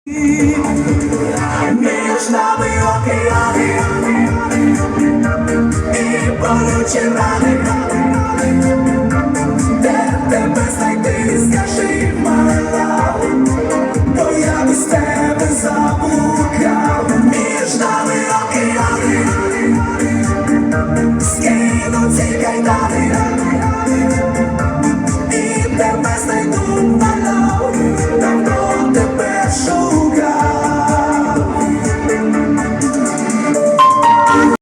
Між нами океани і болючі рани, де тебе знайти, скажи, my love, бо я без тебе заблукав. Між нами океани, скину ці кайдани, і тебе знайду.